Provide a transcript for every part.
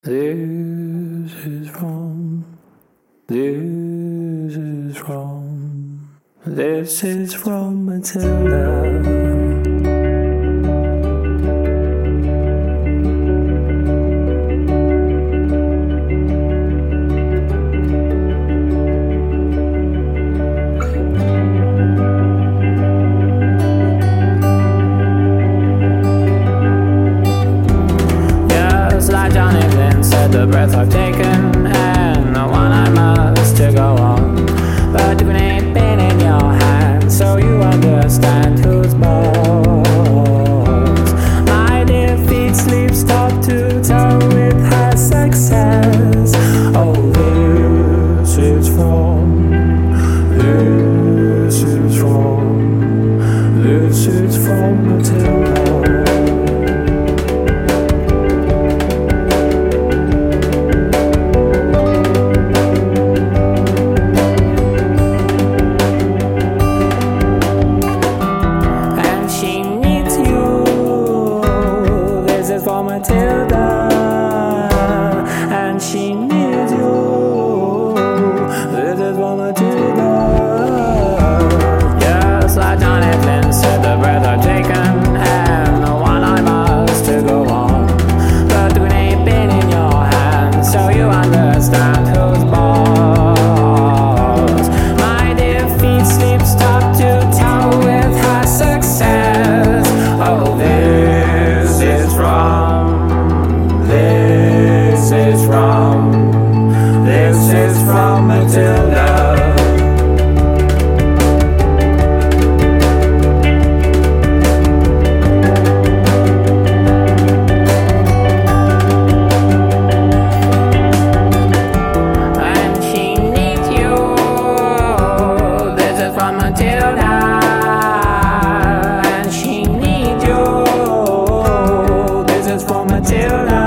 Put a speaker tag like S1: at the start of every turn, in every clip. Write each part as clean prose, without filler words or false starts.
S1: This is from, this is from Matilda. The breath I've taken and the one I must to go on, but you ain't been in your hand, so you understand who's boss. My defeat sleeps top to toe with her success. Oh, this is from Matilda. For Matilda, and she needs you. This is for Matilda. Just like Johnny Flynn said, the breath I've taken and the one I must to go on, but the ain't been in your hands, so you understand who's boss. My defeat sleeps top to toe with her success. Oh, this is from Matilda. And she needs you. This is from Matilda. And she needs you. This is from Matilda.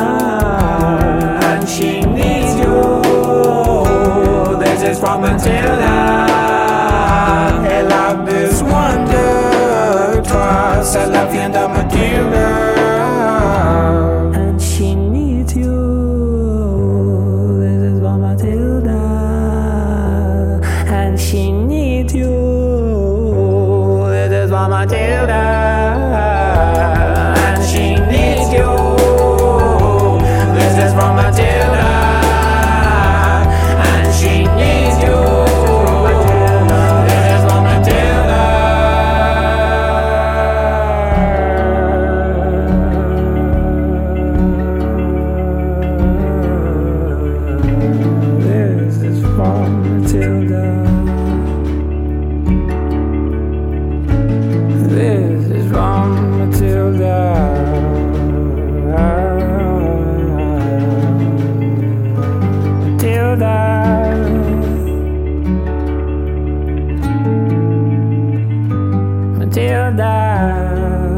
S1: And she needs you. This is from Matilda. Elle a besoin de toi, c'est la vient de Matilda. And she needs you. This is from Matilda. And she needs you. This is from Matilda. And she needs you. This is from Matilda. This is from Matilda. Matilda. Matilda.